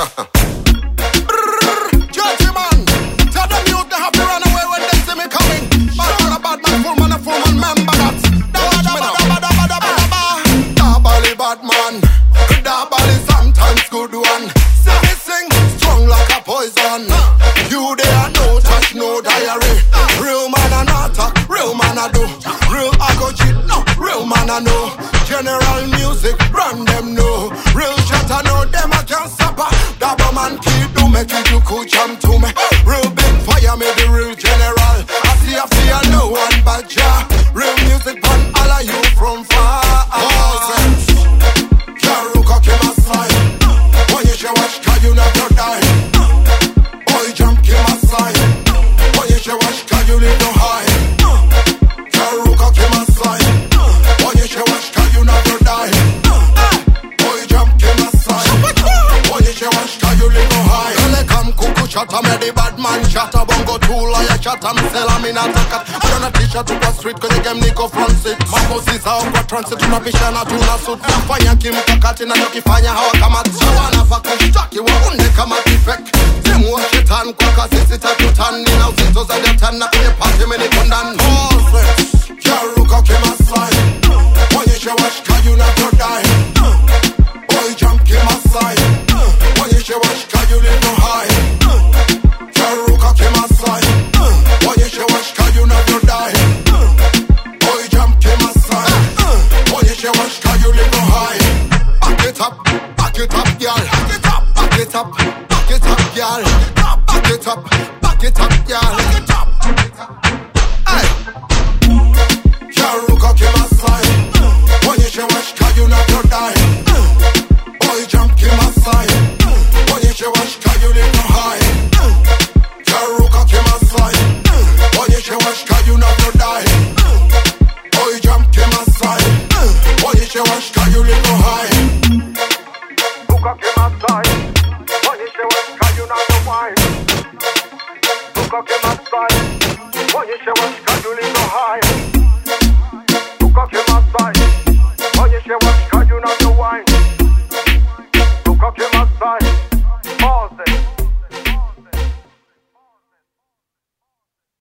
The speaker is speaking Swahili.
Dirty man, tell them youth they have to run away when they see me coming. Bad man, full man, remember that. Dabali bad man, dabali sometimes good one. Sing strong like a poison. You there no touch, no diary. Real man a not talk, real man a do. Real I go cheat, no, real man a know. General music, run them know. Real shot I know them I can't stop. Dabba man keep do make it you could jump to me. Real big fire me the real general. I see no one but ya. Real music pan all of you from far. Karuka came aside. When you show watch can you not die. Boy jump came aside. When you show watch can you live no high. Karuka came aside. When you show watch can you not die. Boy jump came aside. When you show watch can you live no high. Kale come kuku chata me the bad man chata bongo tool I chata me sell me not a cat. I don't t-shirt to a street cause they game Nico front seat. Mambo sisa kwa transit tunapishana tunasut. Fanya kimkakati na nukifanya hawakamati. Wana fakushtaki waunde kama tifek. Timu wa shetani kwa kasi sita tutani. Na uzito za jatani na kwenye party meni kundani. Karuka kimasai. Wanyeshe washika you not to die. Boy jump kimasai. Wanyeshe washika you live no high. Karuka kimasai. Wanyeshe washika you not to die. Boy jump kimasai. Wanyeshe washika you live no high. Back it up, girl. Back it up, girl. Back it up, girl. Hey. Karuka kimasai. Wanyeshe washika you not to die.